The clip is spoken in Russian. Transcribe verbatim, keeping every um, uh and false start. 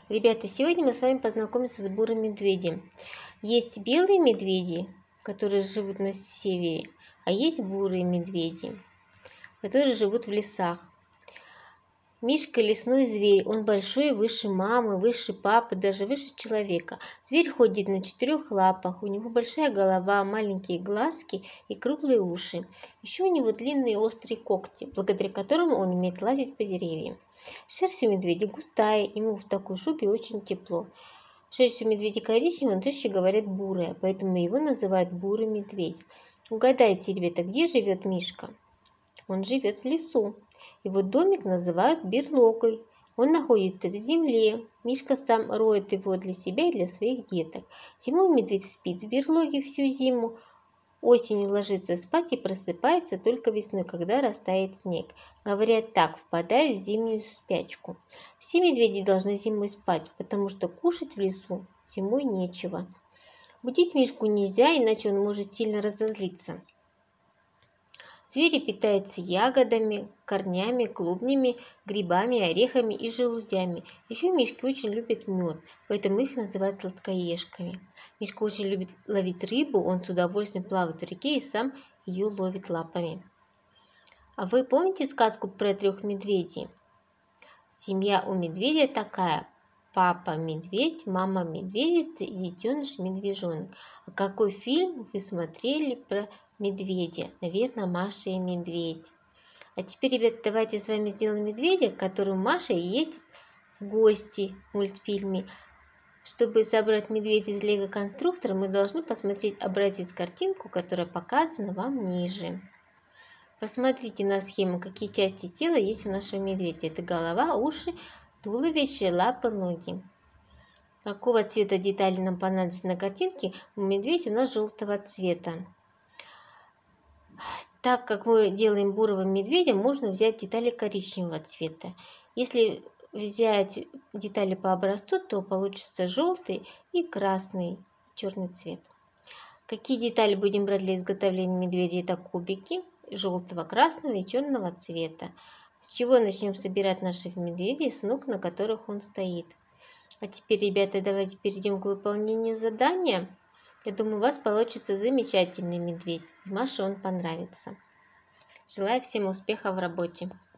Ребята, сегодня мы с вами познакомимся с бурым медведем. Есть белые медведи, которые живут на севере, а есть бурые медведи, которые живут в лесах. Мишка – лесной зверь, он большой, выше мамы, выше папы, даже выше человека. Зверь ходит на четырех лапах, у него большая голова, маленькие глазки и круглые уши. Еще у него длинные острые когти, благодаря которым он умеет лазить по деревьям. Шерсть у медведя густая, ему в такой шубе очень тепло. Шерсть у медведя коричневая, но чаще говорят бурая, поэтому его называют бурый медведь. Угадайте, ребята, где живет Мишка? Он живет в лесу. Его домик называют берлогой. Он находится в земле. Мишка сам роет его для себя и для своих деток. Зимой медведь спит в берлоге всю зиму. Осенью ложится спать и просыпается только весной, когда растает снег. Говорят так, впадает в зимнюю спячку. Все медведи должны зимой спать, потому что кушать в лесу зимой нечего. Будить Мишку нельзя, иначе он может сильно разозлиться. Звери питаются ягодами, корнями, клубнями, грибами, орехами и желудями. Еще мишки очень любят мед, поэтому их называют сладкоежками. Мишка очень любит ловить рыбу, он с удовольствием плавает в реке и сам ее ловит лапами. А вы помните сказку про трех медведей? Семья у медведя такая: папа медведь, мама медведица и детеныш медвежонок. А какой фильм вы смотрели про медведя? Наверное, Маша и медведь. А теперь, ребята, давайте с вами сделаем медведя, к которому Маша едет в гости в мультфильме. Чтобы собрать медведя из лего-конструктора, мы должны посмотреть образец-картинку, которая показана вам ниже. Посмотрите на схему, какие части тела есть у нашего медведя. Это голова, уши, туловище, лапы, ноги. Какого цвета детали нам понадобятся на картинке? Медведь у нас желтого цвета. Так как мы делаем бурого медведя, можно взять детали коричневого цвета. Если взять детали по образцу, то получится желтый и красный, черный цвет. Какие детали будем брать для изготовления медведя? Это кубики желтого, красного и черного цвета. С чего начнем собирать наших медведей? С ног, на которых он стоит. А теперь, ребята, давайте перейдем к выполнению задания. Я думаю, у вас получится замечательный медведь. Маше он понравится. Желаю всем успеха в работе.